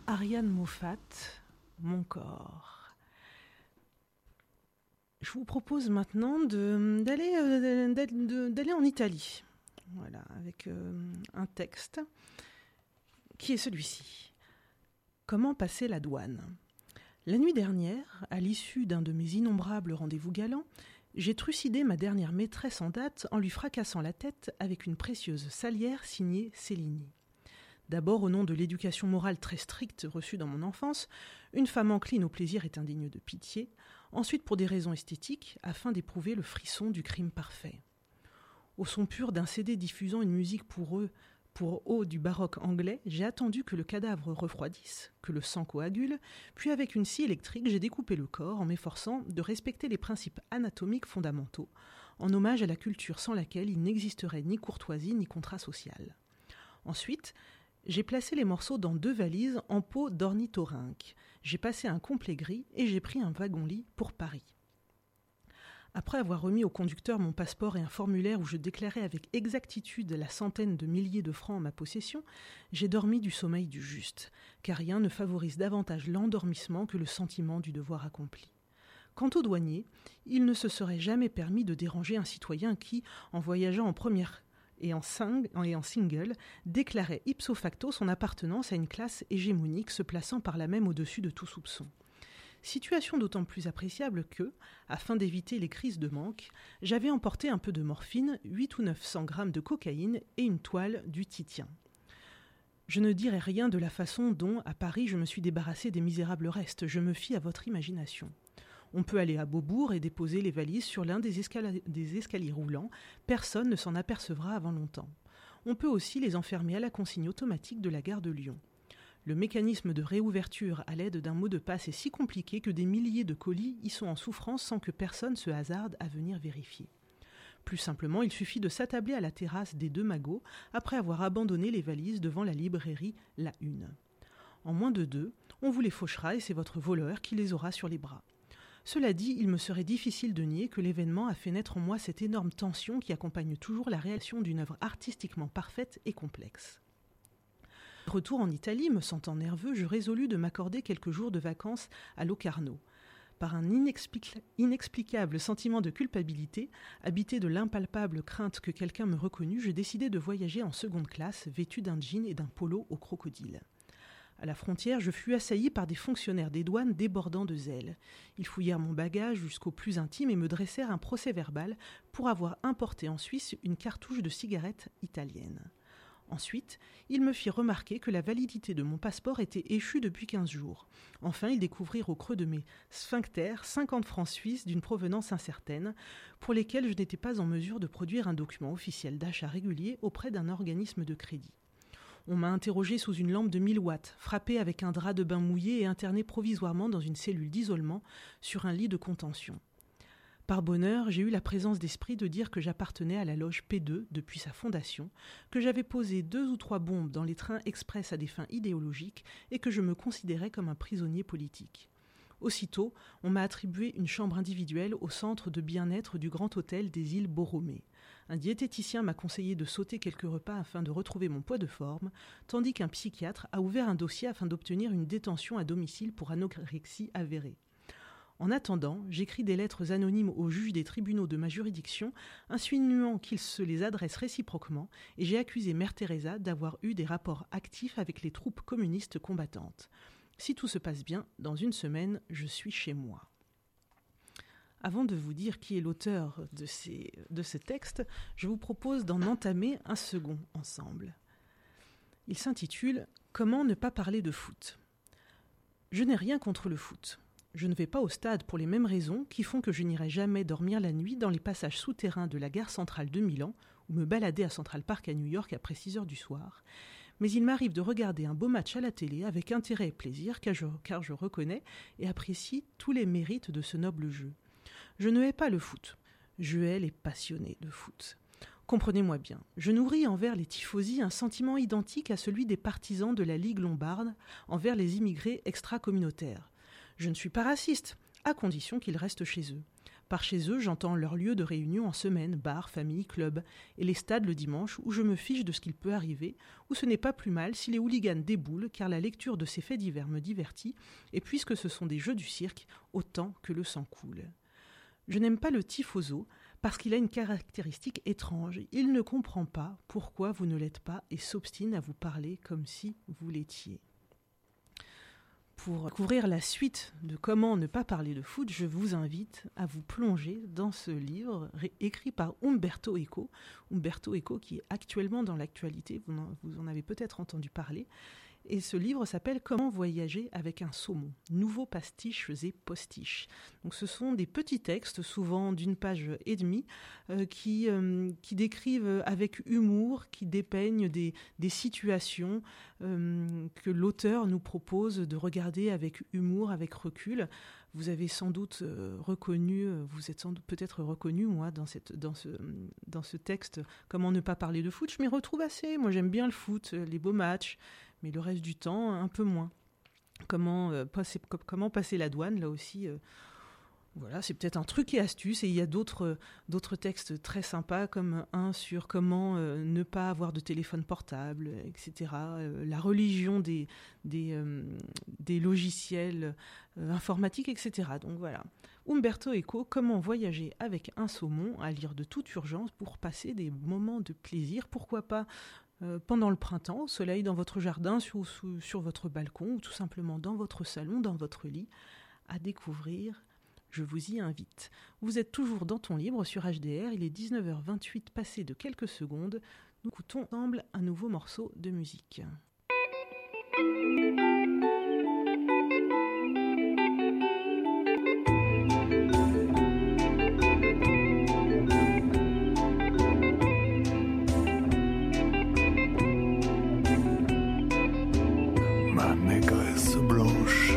Ariane Moffat, Mon corps. Je vous propose maintenant d'aller en Italie, voilà, avec un texte qui est celui-ci. Comment passer la douane ? La nuit dernière, à l'issue d'un de mes innombrables rendez-vous galants, j'ai trucidé ma dernière maîtresse en date en lui fracassant la tête avec une précieuse salière signée Cellini. D'abord au nom de l'éducation morale très stricte reçue dans mon enfance, une femme encline au plaisir est indigne de pitié, ensuite pour des raisons esthétiques, afin d'éprouver le frisson du crime parfait. Au son pur d'un CD diffusant une musique pour haut du baroque anglais, j'ai attendu que le cadavre refroidisse, que le sang coagule, puis avec une scie électrique, j'ai découpé le corps en m'efforçant de respecter les principes anatomiques fondamentaux, en hommage à la culture sans laquelle il n'existerait ni courtoisie ni contrat social. Ensuite, j'ai placé les morceaux dans 2 valises en peau d'ornithorynque. J'ai passé un complet gris et j'ai pris un wagon-lit pour Paris. Après avoir remis au conducteur mon passeport et un formulaire où je déclarais avec exactitude la centaine de milliers de francs en ma possession, j'ai dormi du sommeil du juste, car rien ne favorise davantage l'endormissement que le sentiment du devoir accompli. Quant au douanier, il ne se serait jamais permis de déranger un citoyen qui, en voyageant en première et en single, déclarait ipso facto son appartenance à une classe hégémonique se plaçant par là même au-dessus de tout soupçon. Situation d'autant plus appréciable que, afin d'éviter les crises de manque, j'avais emporté un peu de morphine, 8 ou 900 grammes de cocaïne et une toile du Titien. Je ne dirai rien de la façon dont, à Paris, je me suis débarrassé des misérables restes, je me fie à votre imagination. On peut aller à Beaubourg et déposer les valises sur l'un des escaliers roulants. Personne ne s'en apercevra avant longtemps. On peut aussi les enfermer à la consigne automatique de la gare de Lyon. Le mécanisme de réouverture à l'aide d'un mot de passe est si compliqué que des milliers de colis y sont en souffrance sans que personne se hasarde à venir vérifier. Plus simplement, il suffit de s'attabler à la terrasse des 2 magots après avoir abandonné les valises devant la librairie La Une. En moins de 2, on vous les fauchera et c'est votre voleur qui les aura sur les bras. Cela dit, il me serait difficile de nier que l'événement a fait naître en moi cette énorme tension qui accompagne toujours la réalisation d'une œuvre artistiquement parfaite et complexe. Retour en Italie, me sentant nerveux, je résolus de m'accorder quelques jours de vacances à Locarno. Par un inexplicable sentiment de culpabilité, habité de l'impalpable crainte que quelqu'un me reconnût, je décidai de voyager en seconde classe, vêtu d'un jean et d'un polo au crocodile. À la frontière, je fus assailli par des fonctionnaires des douanes débordant de zèle. Ils fouillèrent mon bagage jusqu'au plus intime et me dressèrent un procès-verbal pour avoir importé en Suisse une cartouche de cigarettes italienne. Ensuite, ils me firent remarquer que la validité de mon passeport était échue depuis 15 jours. Enfin, ils découvrirent au creux de mes sphincters 50 francs suisses d'une provenance incertaine, pour lesquels je n'étais pas en mesure de produire un document officiel d'achat régulier auprès d'un organisme de crédit. On m'a interrogé sous une lampe de 1000 watts, frappé avec un drap de bain mouillé et interné provisoirement dans une cellule d'isolement sur un lit de contention. Par bonheur, j'ai eu la présence d'esprit de dire que j'appartenais à la loge P2 depuis sa fondation, que j'avais posé 2 ou 3 bombes dans les trains express à des fins idéologiques et que je me considérais comme un prisonnier politique. Aussitôt, on m'a attribué une chambre individuelle au centre de bien-être du Grand Hôtel des îles Borromée. Un diététicien m'a conseillé de sauter quelques repas afin de retrouver mon poids de forme, tandis qu'un psychiatre a ouvert un dossier afin d'obtenir une détention à domicile pour anorexie avérée. En attendant, j'écris des lettres anonymes aux juges des tribunaux de ma juridiction, insinuant qu'ils se les adressent réciproquement, et j'ai accusé Mère Teresa d'avoir eu des rapports actifs avec les troupes communistes combattantes. Si tout se passe bien, dans 1 semaine, je suis chez moi. Avant de vous dire qui est l'auteur de ce texte, je vous propose d'en entamer un second ensemble. Il s'intitule « Comment ne pas parler de foot ?» Je n'ai rien contre le foot. Je ne vais pas au stade pour les mêmes raisons qui font que je n'irai jamais dormir la nuit dans les passages souterrains de la gare centrale de Milan ou me balader à Central Park à New York après 6 heures du soir. Mais il m'arrive de regarder un beau match à la télé avec intérêt et plaisir car je reconnais et apprécie tous les mérites de ce noble jeu. Je ne hais pas le foot. Je hais les passionnés de foot. Comprenez-moi bien, je nourris envers les tifosi un sentiment identique à celui des partisans de la Ligue lombarde envers les immigrés extra-communautaires. Je ne suis pas raciste, à condition qu'ils restent chez eux. Par chez eux, j'entends leur lieu de réunion en semaine, bar, famille, club, et les stades le dimanche où je me fiche de ce qu'il peut arriver, où ce n'est pas plus mal si les hooligans déboulent, car la lecture de ces faits divers me divertit, et puisque ce sont des jeux du cirque, autant que le sang coule. Je n'aime pas le tifoso, parce qu'il a une caractéristique étrange. Il ne comprend pas pourquoi vous ne l'êtes pas et s'obstine à vous parler comme si vous l'étiez. Pour découvrir la suite de comment ne pas parler de foot, je vous invite à vous plonger dans ce livre écrit par Umberto Eco. Umberto Eco qui est actuellement dans l'actualité, vous en avez peut-être entendu parler. Et ce livre s'appelle « Comment voyager avec un saumon ?» Nouveaux pastiches et postiches. Donc ce sont des petits textes, souvent d'une page et demie, qui décrivent avec humour, qui dépeignent des situations que l'auteur nous propose de regarder avec humour, avec recul. Vous avez sans doute reconnu, vous êtes sans doute peut-être reconnu, moi, dans ce texte « Comment ne pas parler de foot ?» Je m'y retrouve assez. Moi, j'aime bien le foot, les beaux matchs, mais le reste du temps, un peu moins. Comment passer la douane, là aussi, voilà, c'est peut-être un truc et astuce. Et il y a d'autres textes très sympas, comme un sur comment ne pas avoir de téléphone portable, etc. La religion des logiciels informatiques, etc. Donc voilà. Umberto Eco, comment voyager avec un saumon, à lire de toute urgence pour passer des moments de plaisir. Pourquoi pas pendant le printemps, au soleil, dans votre jardin, sur votre balcon, ou tout simplement dans votre salon, dans votre lit, à découvrir. Je vous y invite. Vous êtes toujours dans Ton Libre sur HDR, il est 19h28 passé de quelques secondes. Nous écoutons ensemble un nouveau morceau de musique. Ma négresse blanche,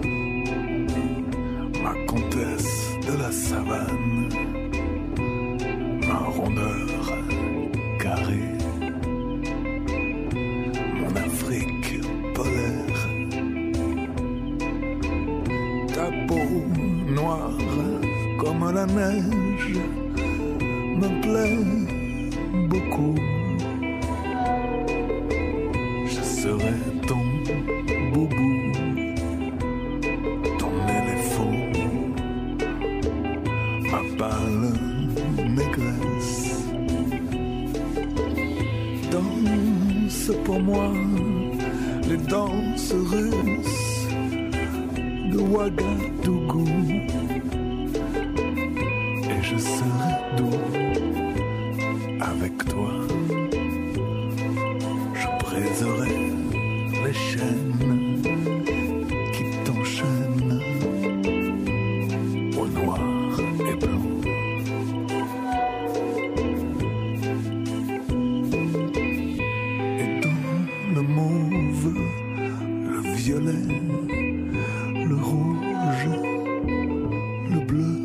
ma comtesse de la savane, ma rondeur carrée, mon Afrique polaire, ta peau noire comme la neige me plaît beaucoup. Je serai ton boubou, ton éléphant, ma pâle négresse. Danse pour moi les danses russes de Ouagadougou, et je serai doux avec toi. Je briserai les chaînes qui t'enchaînent au noir et blanc. Et dans le mauve, le violet, le rouge, le bleu,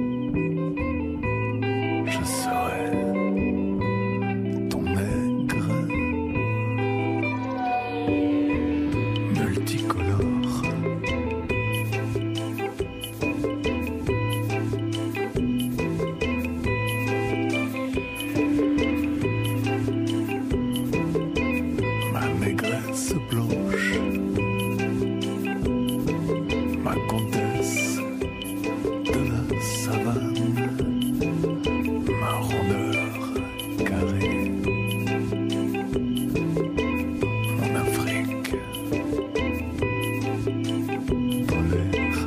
je serai ton nègre multicolore. Ma négresse blanche, ma comtesse de la savane, ma rondeur carrée, mon Afrique polaire.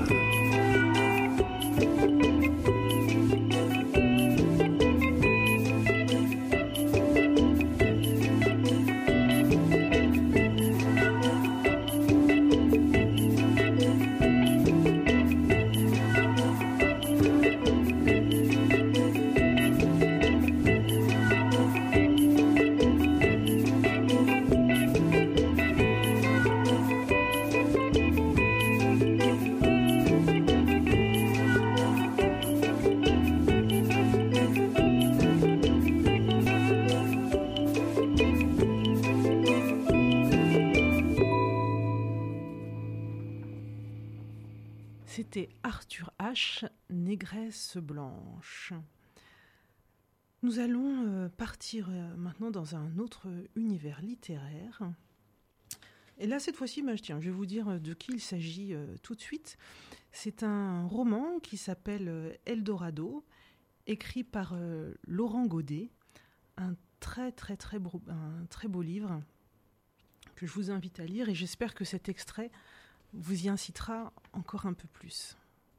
C'était Arthur H, Négresse blanche. Nous allons partir maintenant dans un autre univers littéraire. Et là, cette fois-ci, je vais vous dire de qui il s'agit tout de suite. C'est un roman qui s'appelle Eldorado, écrit par Laurent Godet. Un très beau livre que je vous invite à lire, et j'espère que cet extrait vous y incitera encore un peu plus.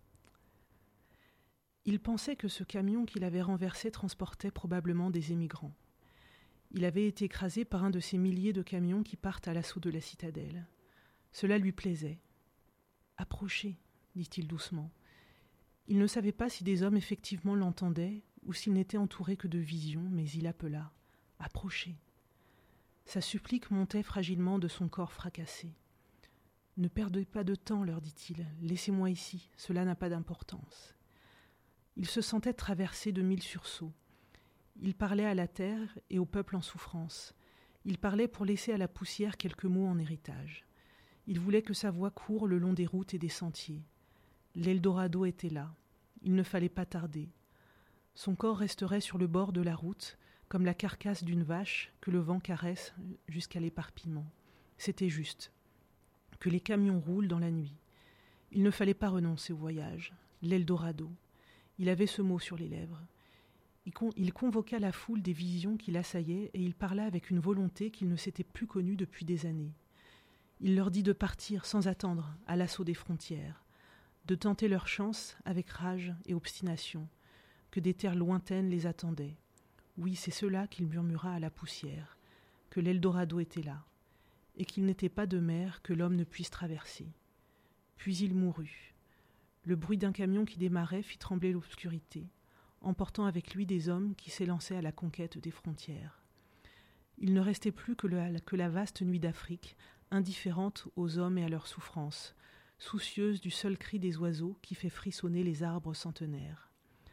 Il pensait que ce camion qu'il avait renversé transportait probablement des émigrants. Il avait été écrasé par un de ces milliers de camions qui partent à l'assaut de la citadelle. Cela lui plaisait. « Approchez », dit-il doucement. Il ne savait pas si des hommes effectivement l'entendaient ou s'il n'était entouré que de visions, mais il appela « Approchez ». Sa supplique montait fragilement de son corps fracassé. « Ne perdez pas de temps, leur dit-il. Laissez-moi ici, cela n'a pas d'importance. » Il se sentait traversé de 1000 sursauts. Il parlait à la terre et au peuple en souffrance. Il parlait pour laisser à la poussière quelques mots en héritage. Il voulait que sa voix court le long des routes et des sentiers. L'Eldorado était là. Il ne fallait pas tarder. Son corps resterait sur le bord de la route, comme la carcasse d'une vache que le vent caresse jusqu'à l'éparpillement. C'était juste. Que les camions roulent dans la nuit. Il ne fallait pas renoncer au voyage. L'Eldorado. Il avait ce mot sur les lèvres. Il convoqua la foule des visions qui l'assaillaient et il parla avec une volonté qu'il ne s'était plus connue depuis des années. Il leur dit de partir sans attendre à l'assaut des frontières, de tenter leur chance avec rage et obstination, que des terres lointaines les attendaient. Oui, c'est cela qu'il murmura à la poussière, que l'Eldorado était là, et qu'il n'était pas de mer que l'homme ne puisse traverser. Puis il mourut. Le bruit d'un camion qui démarrait fit trembler l'obscurité, emportant avec lui des hommes qui s'élançaient à la conquête des frontières. Il ne restait plus que la vaste nuit d'Afrique, indifférente aux hommes et à leurs souffrances, soucieuse du seul cri des oiseaux qui fait frissonner les arbres centenaires.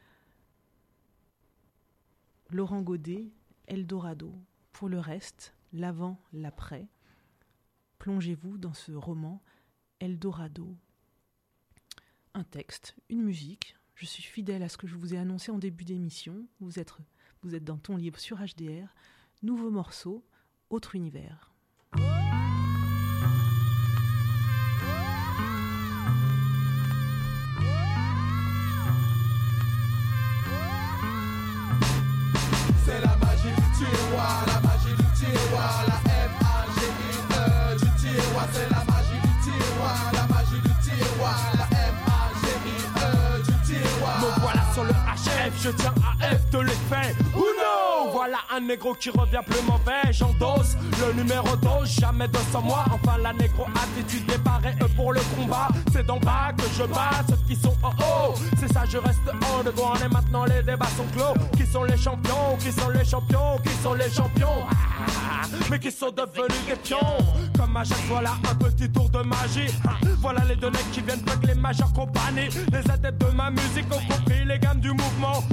Laurent Godet, Eldorado. Pour le reste, l'avant, l'après, plongez-vous dans ce roman Eldorado. Un texte, une musique. Je suis fidèle à ce que je vous ai annoncé en début d'émission. Vous êtes dans Ton Livre sur HDR. Nouveau morceau, autre univers. C'est la magie du tiroir, la magie du tiroir, la M-A-G-I-E du tiroir. C'est la magie du tiroir, la magie du tiroir, la M-A-G-I-E du tiroir. Me voilà sur le HF, je tiens à F de l'effet. Uno, voilà un négro qui revient plus mauvais. J'endosse le numéro 12, jamais 200 mois. Enfin la négro attitude déparée pour le combat. C'est d'en bas que je bats ceux qui sont en haut. C'est ça, je reste en dehors et maintenant les débats sont clos. Qui sont les champions, qui sont les champions, qui sont les champions, mais qui sont devenus des pions. Comme à chaque fois là, un petit tour de magie. Voilà les deux necks qui viennent avec les majeures compagnies. Les adeptes de ma musique ont compris les gammes du mouvement.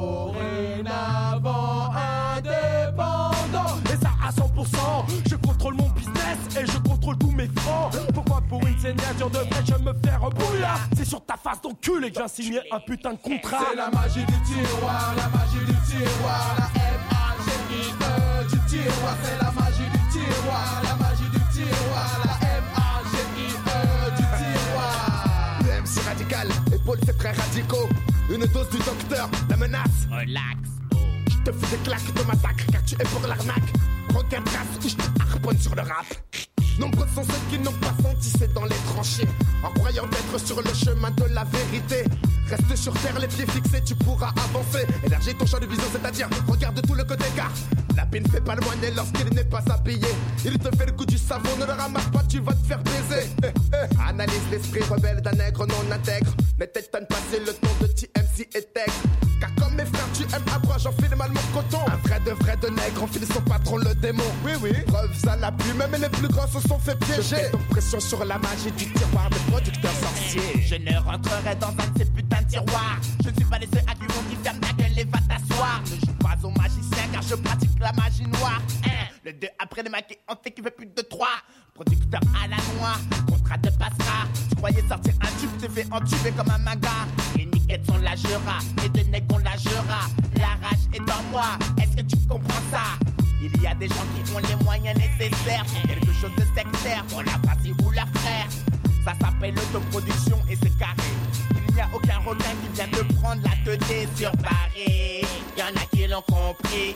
Dorénavant indépendant. Et ça à 100%. Je contrôle mon business et je contrôle tous mes francs. Pourquoi pour une signature de vrai je me fais rebouillar? C'est sur ta face d'enculé que je viens signer un putain de contrat. C'est la magie du tiroir, la magie du tiroir, la M-A-G-I-E du tiroir. C'est la magie du tiroir, la magie du tiroir, la M-A-G-I-E du tiroir. Le MC radical, épaule c'est très radicaux. Une dose du docteur, la menace. Relax. Je te fous des claques de massacre car tu es pour l'arnaque. Regarde trace où je te harponne sur le rap. Nombreux sont ceux qui n'ont pas senti, c'est dans les tranchées. En croyant être sur le chemin de la vérité. Reste sur terre, les pieds fixés, tu pourras avancer. Élargis ton champ de vision, c'est-à-dire regarde tout le côté car la paix ne fait pas le moine lorsqu'il n'est pas habillé. Il te fait le coup du savon, ne le ramasse pas, tu vas te faire baiser. Analyse l'esprit rebelle d'un nègre non intègre. Ne t'étonne pas, c'est le ton de TMC et Tech. Car comme mes frères, tu aimes à j'en file mal mon coton. Un vrai de nègre, enfile son patron le démon. Oui, oui. Preuves à l'appui, même les plus grands se sont fait piéger. Je fais donc pression sur la magie du tiroir des producteurs sorciers. Je ne rentrerai dans un de ces putains de tiroirs. Je ne suis pas les seuls à qui on dit ferme ta gueule et va t'asseoir. Ne joue pas au magicien car je pratique la magie noire. Le 2 après les maquis, on fait qu'il veut plus de 3. Producteur à la noix, contre contrat te passera. Tu croyais sortir un tube, te fais entuber comme un manga. Les niquettes sont lâchera, et de nègres on lâchera. La rage est en moi, est-ce que tu comprends ça? Il y a des gens qui ont les moyens nécessaires pour quelque chose de sectaire, pour la partie ou la frère. Ça s'appelle l'autoproduction et c'est carré. Il n'y a aucun requin qui vient te prendre la tête sur Paris. Y'en a qui l'ont compris.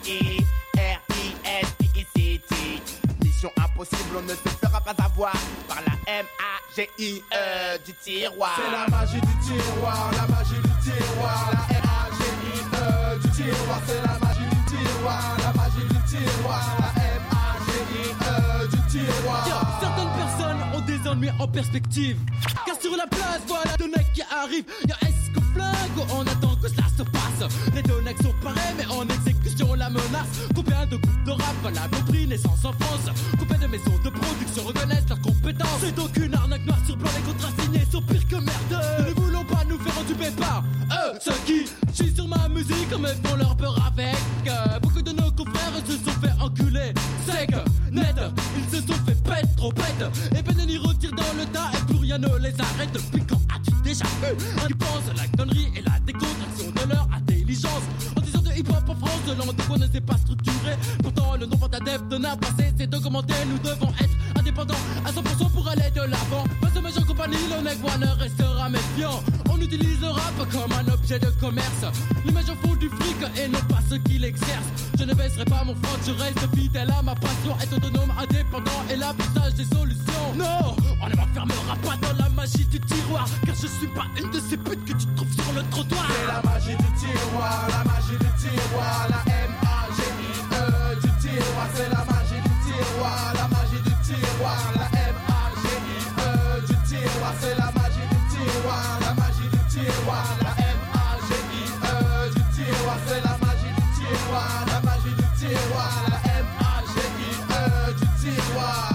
R-I-S-P-I-C-T. Mission impossible, on ne se fera pas avoir par la M-A-G-I-E du tiroir. C'est la magie du tiroir, la magie du tiroir. La M-A-G-I-E du tiroir. C'est la magie du tiroir, la magie du tiroir. La M-A-G-I-E du tiroir. Certaines personnes ont des ennuis en perspective. Car sur la place, voilà deux necks qui arrivent. Y'a est-ce que flingue, on attend que cela se passe. Les deux necks sont pareils, mais en exécution la menace. Combien de groupes de rap valables ont pris naissance en France? Combien de maisons de production reconnaissent leurs compétences? C'est donc une arnaque noire sur blanc, les contrats signés sont pires que merde. Nous ne voulons pas nous faire entuber par eux, ceux qui chient sur ma musique, mais font leur peur avec. Beaucoup de nos confrères se sont fait enculer. Sec, net, ils se sont fait pète, trop bête. Et Benelli retire dans le tas et plus rien ne les arrête. Depuis quand as-tu déjà vu un qui pense à la connerie et la décontraction de leur intelligence? En disant de hip-hop en France, de langue qu'on ne sait pas structurer. Pourtant le nombre d'adeptes n'a pas cessé d'augmenter. Nous devons être indépendants à 100% pour aller de l'avant. Face aux major compagnie, le nec ne restera méfiant. On utilise le rap comme un objet de commerce. Les majors font du fric et non pas ceux qui l'exercent. Je ne baisserai pas mon front, je reste fidèle à ma passion. Être autonome, indépendant et l'affichage des solutions. Non, on ne m'enfermera pas dans la magie du tiroir. Car je suis pas une de ces putes que tu trouves sur le trottoir. C'est la magie du tiroir, la magie du tiroir. La M-A-G-I-E du tiroir. C'est la magie du tiroir, la magie du tiroir. La M-A-G-I-E du tiroir. C'est la magie du tiroir, la magie du tiroir. La M-A-G-I-E du tiroir. C'est la magie du tiroir, la magie du tiroir. La M-A-G-I-E du tiroir.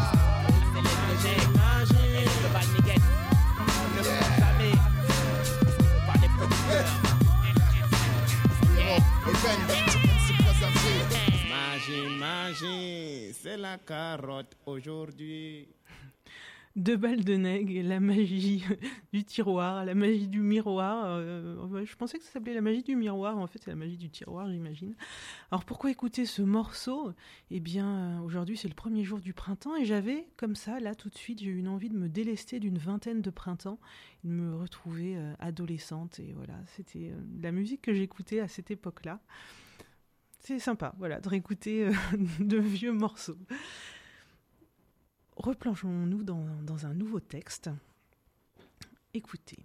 Magie, c'est la carotte aujourd'hui. Deux balles de nègre, la magie du tiroir, la magie du miroir. Je pensais que ça s'appelait la magie du miroir. En fait, c'est la magie du tiroir, j'imagine. Alors, pourquoi écouter ce morceau? Eh bien, aujourd'hui, c'est le premier jour du printemps et j'avais, comme ça, là, tout de suite, j'ai eu une envie de me délester d'une vingtaine de printemps, de me retrouver adolescente. Et voilà, c'était la musique que j'écoutais à cette époque-là. C'est sympa, voilà, de réécouter de vieux morceaux. Replongeons-nous dans un nouveau texte. Écoutez.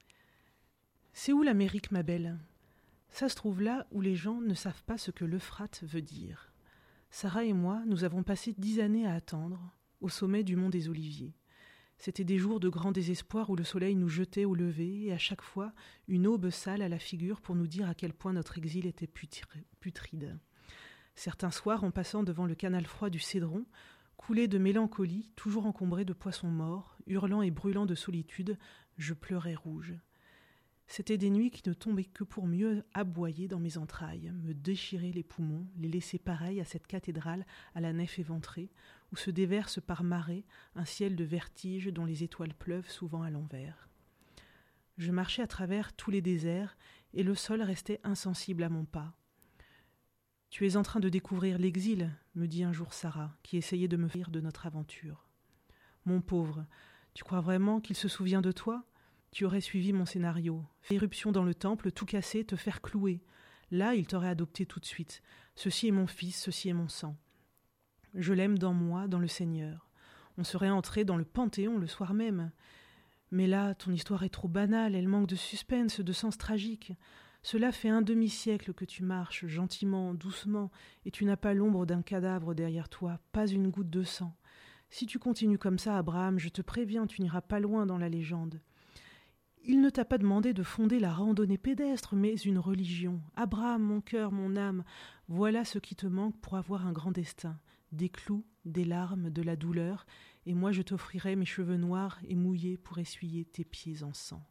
C'est où l'Amérique, ma belle? Ça se trouve là où les gens ne savent pas ce que l'Euphrate veut dire. Sarah et moi, nous avons passé 10 années à attendre, au sommet du mont des Oliviers. C'étaient des jours de grand désespoir où le soleil nous jetait au lever, et à chaque fois, une aube sale à la figure pour nous dire à quel point notre exil était putride. Certains soirs, en passant devant le canal froid du Cédron, coulé de mélancolie, toujours encombré de poissons morts, hurlant et brûlant de solitude, je pleurais rouge. C'étaient des nuits qui ne tombaient que pour mieux aboyer dans mes entrailles, me déchirer les poumons, les laisser pareils à cette cathédrale à la nef éventrée, où se déverse par marée un ciel de vertige dont les étoiles pleuvent souvent à l'envers. Je marchais à travers tous les déserts, et le sol restait insensible à mon pas. « Tu es en train de découvrir l'exil, me dit un jour Sarah, qui essayait de me rire de notre aventure. Mon pauvre, tu crois vraiment qu'il se souvient de toi ? Tu aurais suivi mon scénario. Faire éruption dans le temple, tout casser, te faire clouer. Là, il t'aurait adopté tout de suite. Ceci est mon fils, ceci est mon sang. Je l'aime dans moi, dans le Seigneur. On serait entré dans le Panthéon le soir même. Mais là, ton histoire est trop banale, elle manque de suspense, de sens tragique. Cela fait un demi-siècle que tu marches, gentiment, doucement, et tu n'as pas l'ombre d'un cadavre derrière toi, pas une goutte de sang. Si tu continues comme ça, Abraham, je te préviens, tu n'iras pas loin dans la légende. Il ne t'a pas demandé de fonder la randonnée pédestre, mais une religion. Abraham, mon cœur, mon âme, voilà ce qui te manque pour avoir un grand destin. Des clous, des larmes, de la douleur, et moi je t'offrirai mes cheveux noirs et mouillés pour essuyer tes pieds en sang.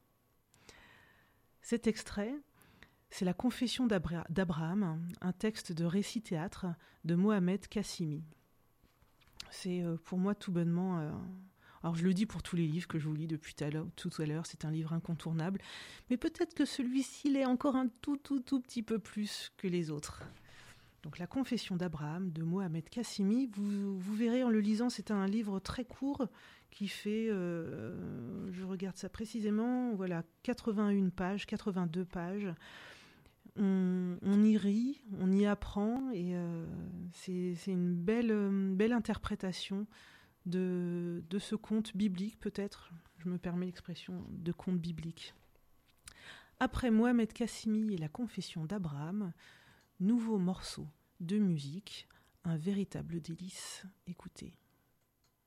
Cet extrait, c'est la Confession d'Abraham, un texte de récit-théâtre de Mohamed Kassimi. C'est pour moi tout bonnement... Alors je le dis pour tous les livres que je vous lis depuis tout à l'heure, c'est un livre incontournable, mais peut-être que celui-ci l'est encore un tout petit peu plus que les autres. Donc La Confession d'Abraham de Mohamed Kassimi, vous verrez en le lisant, c'est un livre très court qui fait, je regarde ça précisément, voilà, 82 pages. On y rit, on y apprend, et c'est une belle interprétation de ce conte biblique, peut-être, je me permets l'expression, de conte biblique. Après Mohamed Kassimi et La Confession d'Abraham, nouveau morceau de musique, un véritable délice. Écoutez.